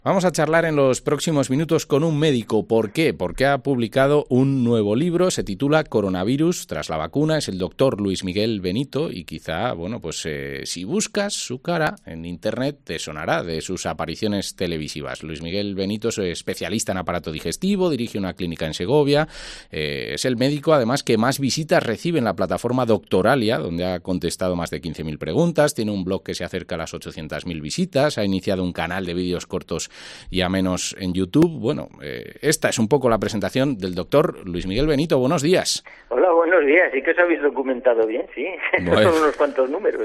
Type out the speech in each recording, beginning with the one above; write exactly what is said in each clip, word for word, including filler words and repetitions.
Vamos a charlar en los próximos minutos con un médico. ¿Por qué? Porque ha publicado un nuevo libro, se titula Coronavirus tras la vacuna, es el doctor Luis Miguel Benito y quizá, bueno, pues eh, si buscas su cara en internet te sonará de sus apariciones televisivas. Luis Miguel Benito es especialista en aparato digestivo, dirige una clínica en Segovia, eh, es el médico además que más visitas recibe en la plataforma Doctoralia, donde ha contestado más de quince mil preguntas, tiene un blog que se acerca a las ochocientas mil visitas, ha iniciado un canal de vídeos cortos y a menos en YouTube. Bueno, eh, esta es un poco la presentación del doctor Luis Miguel Benito. Buenos días. Hola, buenos días. Sí que os habéis documentado bien, sí. Bueno. Son unos cuantos números.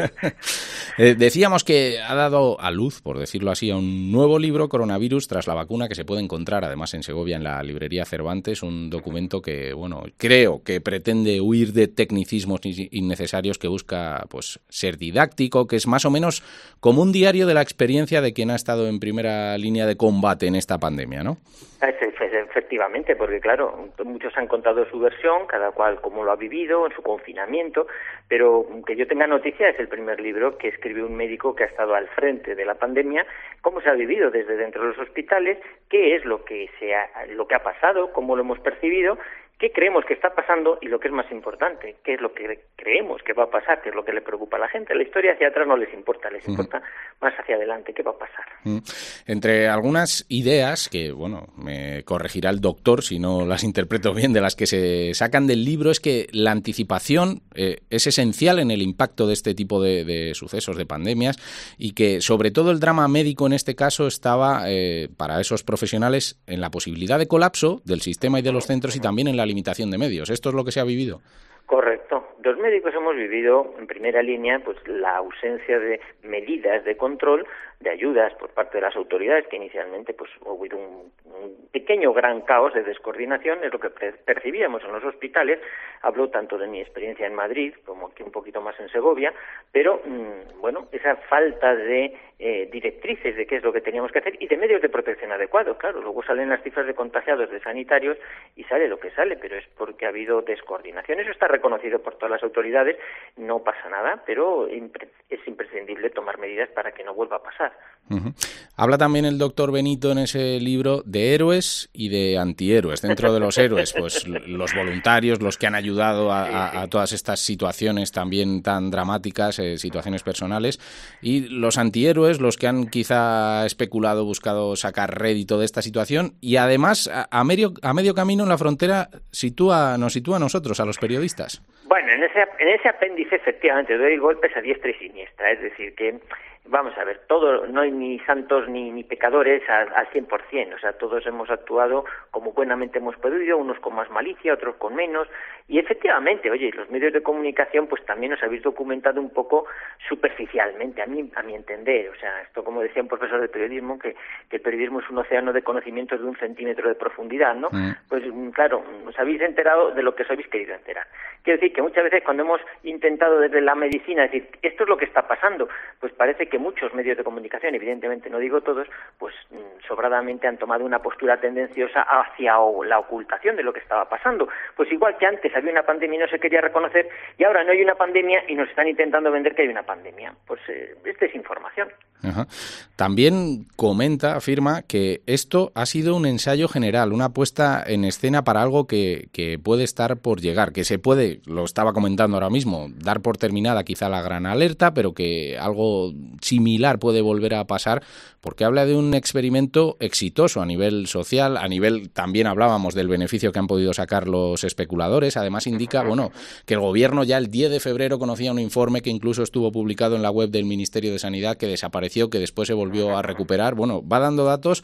eh, decíamos que ha dado a luz, por decirlo así, a un nuevo libro, Coronavirus tras la vacuna, que se puede encontrar además en Segovia, en la librería Cervantes, un documento que, bueno, creo que pretende huir de tecnicismos innecesarios, que busca, pues, ser didáctico, que es más o menos como un diario de la experiencia de quien ha estado en primera línea de combate en esta pandemia, ¿no? Efectivamente, porque claro, muchos han contado su versión, cada cual cómo lo ha vivido en su confinamiento, pero que yo tenga noticia es el primer libro que escribe un médico que ha estado al frente de la pandemia, cómo se ha vivido desde dentro de los hospitales, qué es lo que se ha, lo que ha pasado, cómo lo hemos percibido, qué creemos que está pasando y lo que es más importante, qué es lo que creemos que va a pasar, qué es lo que le preocupa a la gente. La historia hacia atrás no les importa, les importa uh-huh. más hacia adelante qué va a pasar. Uh-huh. Entre algunas ideas, que bueno, me corregirá el doctor si no las interpreto bien, de las que se sacan del libro, es que la anticipación eh, es esencial en el impacto de este tipo de, de sucesos, de pandemias, y que sobre todo el drama médico en este caso estaba eh, para esos profesionales en la posibilidad de colapso del sistema y de los centros y también en la limitación de medios. ¿Esto es lo que se ha vivido? Correcto. Los médicos hemos vivido en primera línea pues la ausencia de medidas de control, de ayudas por parte de las autoridades, que inicialmente pues hubo un, un pequeño gran caos de descoordinación, es lo que percibíamos en los hospitales. Hablo tanto de mi experiencia en Madrid como aquí un poquito más en Segovia, pero mmm, bueno, esa falta de eh, directrices de qué es lo que teníamos que hacer y de medios de protección adecuados. Claro, luego salen las cifras de contagiados de sanitarios y sale lo que sale, pero es porque ha habido descoordinación. Eso está reconocido por todas las autoridades, no pasa nada, pero es imprescindible tomar medidas para que no vuelva a pasar. Uh-huh. Habla también el doctor Benito en ese libro de héroes y de antihéroes. Dentro de los héroes, pues los voluntarios, los que han ayudado a, a, a todas estas situaciones también tan dramáticas, eh, situaciones personales, y los antihéroes, los que han quizá especulado, buscado sacar rédito de esta situación, y además a, a medio a medio camino en la frontera sitúa, nos sitúa a nosotros, a los periodistas. Bueno, en ese, en ese apéndice efectivamente doy golpes a diestra y siniestra, es decir, que vamos a ver, todo, no hay ni santos ni, ni pecadores al, al cien por cien, o sea, todos hemos actuado como buenamente hemos podido, unos con más malicia, otros con menos, y efectivamente, oye, los medios de comunicación pues también os habéis documentado un poco superficialmente, a mí, a mi entender, o sea, esto como decía un profesor de periodismo, que, que el periodismo es un océano de conocimientos de un centímetro de profundidad, ¿no? Mm. Pues claro, os habéis enterado de lo que os habéis querido enterar. Quiero decir que muchas veces cuando hemos intentado desde la medicina decir, esto es lo que está pasando, pues parece que muchos medios de comunicación, evidentemente no digo todos, pues sobradamente han tomado una postura tendenciosa hacia la ocultación de lo que estaba pasando. Pues igual que antes había una pandemia y no se quería reconocer, y ahora no hay una pandemia y nos están intentando vender que hay una pandemia. Pues eh, es desinformación. Ajá. También comenta, afirma, que esto ha sido un ensayo general, una puesta en escena para algo que, que puede estar por llegar, que se puede, lo estaba comentando ahora mismo, dar por terminada quizá la gran alerta, pero que algo similar puede volver a pasar, porque habla de un experimento exitoso a nivel social, a nivel, también hablábamos del beneficio que han podido sacar los especuladores. Además indica, bueno, que el gobierno ya el diez de febrero conocía un informe que incluso estuvo publicado en la web del Ministerio de Sanidad, que desapareció, que después se volvió a recuperar. Bueno, va dando datos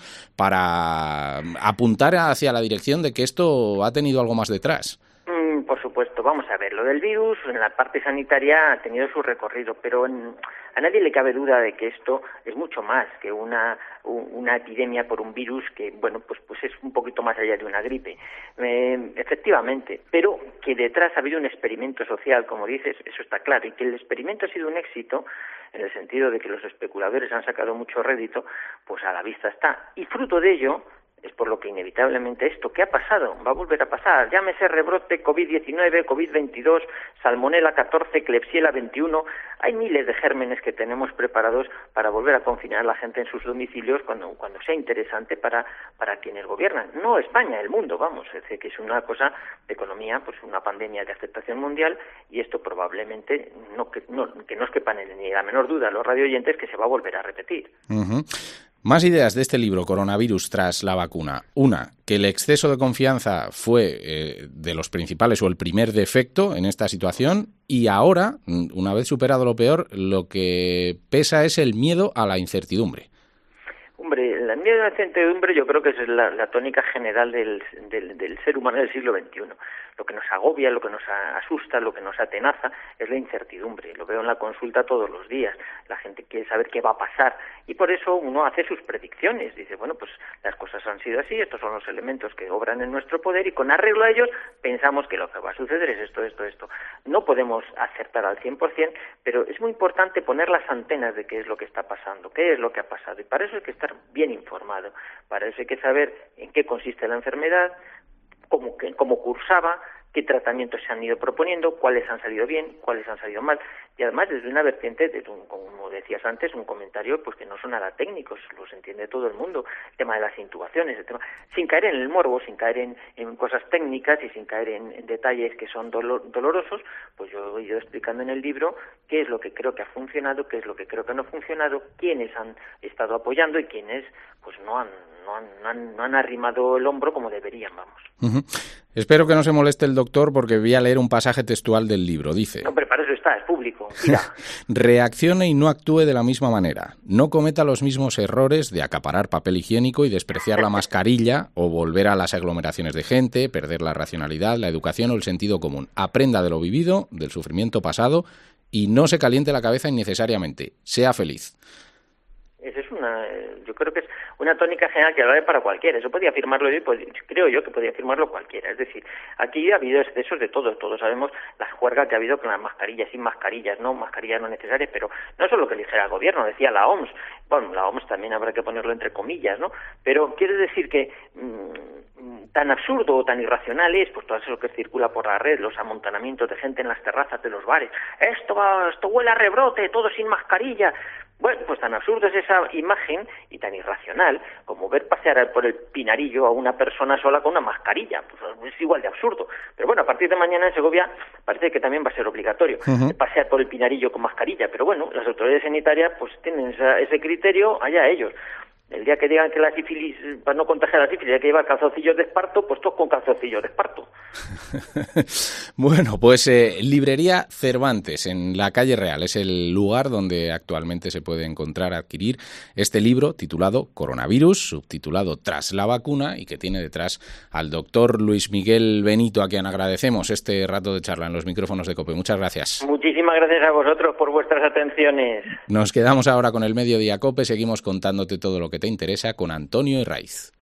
para apuntar hacia la dirección de que esto ha tenido algo más detrás. Mm, por supuesto, vamos a ver, lo del virus en la parte sanitaria ha tenido su recorrido, pero en, a nadie le cabe duda de que esto es mucho más que una una epidemia por un virus que, bueno, pues pues es un poquito más allá de una gripe. Eh, efectivamente, pero que detrás ha habido un experimento social, como dices, eso está claro, y que el experimento ha sido un éxito en el sentido de que los especuladores han sacado mucho rédito, pues a la vista está. Y fruto de ello, es por lo que inevitablemente esto, ¿qué ha pasado? Va a volver a pasar, llámese rebrote COVID diecinueve, COVID veintidós, Salmonella catorce, Klebsiella veintiuno, hay miles de gérmenes que tenemos preparados para volver a confinar a la gente en sus domicilios cuando, cuando sea interesante para, para quienes gobiernan, no España, el mundo, vamos, es decir, que es una cosa de economía, pues una pandemia de aceptación mundial, y esto probablemente, no que no, que no os quepan ni la menor duda a los radioyentes, que se va a volver a repetir. Uh-huh. Más ideas de este libro, Coronavirus tras la vacuna. Una, que el exceso de confianza fue eh, de los principales o el primer defecto en esta situación, y ahora, una vez superado lo peor, lo que pesa es el miedo a la incertidumbre. Hombre, el miedo a la incertidumbre yo creo que es la, la tónica general del, del, del ser humano del siglo veintiuno. Lo que nos agobia, lo que nos asusta, lo que nos atenaza es la incertidumbre. Lo veo en la consulta todos los días. La gente quiere saber qué va a pasar y por eso uno hace sus predicciones. Dice, bueno, pues las cosas han sido así, estos son los elementos que obran en nuestro poder y con arreglo a ellos pensamos que lo que va a suceder es esto, esto, esto. No podemos acertar al cien por cien, pero es muy importante poner las antenas de qué es lo que está pasando, qué es lo que ha pasado, y para eso hay que estar bien informado. Para eso hay que saber en qué consiste la enfermedad, cómo, cómo cursaba, qué tratamientos se han ido proponiendo, cuáles han salido bien, cuáles han salido mal, y además desde una vertiente, de un, como decías antes, un comentario pues que no son nada técnicos, los entiende todo el mundo, el tema de las intubaciones, el tema, sin caer en el morbo, sin caer en, en cosas técnicas y sin caer en, en detalles que son dolor, dolorosos, pues yo he ido explicando en el libro qué es lo que creo que ha funcionado, qué es lo que creo que no ha funcionado, quiénes han estado apoyando y quiénes pues no han No han, no, han, no han arrimado el hombro como deberían, vamos. Uh-huh. Espero que no se moleste el doctor porque voy a leer un pasaje textual del libro. Dice... No, pero para eso está, es público. Mira. Reaccione y no actúe de la misma manera. No cometa los mismos errores de acaparar papel higiénico y despreciar la mascarilla o volver a las aglomeraciones de gente, perder la racionalidad, la educación o el sentido común. Aprenda de lo vivido, del sufrimiento pasado y no se caliente la cabeza innecesariamente. Sea feliz. Esa es una, yo creo que es una tónica general que vale para cualquiera. Eso podía afirmarlo yo, pues, creo yo que podía afirmarlo cualquiera. Es decir, aquí ha habido excesos de todo. Todos sabemos la juerga que ha habido con las mascarillas, sin mascarillas, no mascarillas no necesarias, pero no solo que dijera el gobierno, decía la O M S. Bueno, la O M S también habrá que ponerlo entre comillas, ¿no? Pero quiere decir que mmm, tan absurdo o tan irracional es, pues todo eso que circula por la red, los amontonamientos de gente en las terrazas de los bares. Esto va, esto huele a rebrote, todo sin mascarilla. Bueno, pues tan absurdo es esa imagen y tan irracional como ver pasear por el Pinarillo a una persona sola con una mascarilla. Pues es igual de absurdo. Pero bueno, a partir de mañana en Segovia parece que también va a ser obligatorio uh-huh. pasear por el Pinarillo con mascarilla. Pero bueno, las autoridades sanitarias pues tienen esa, ese criterio, allá ellos. El día que digan que la sífilis, para no contagiar la sífilis, hay que llevar calzoncillos de esparto, pues todos con calzoncillos de esparto. Bueno, pues eh, Librería Cervantes, en la calle Real, es el lugar donde actualmente se puede encontrar, adquirir este libro titulado Coronavirus, subtitulado Tras la vacuna, y que tiene detrás al doctor Luis Miguel Benito, a quien agradecemos este rato de charla en los micrófonos de COPE. Muchas gracias. Muchísimas gracias a vosotros por vuestras atenciones. Nos quedamos ahora con el Mediodía COPE, seguimos contándote todo lo que te interesa con Antonio Herraiz.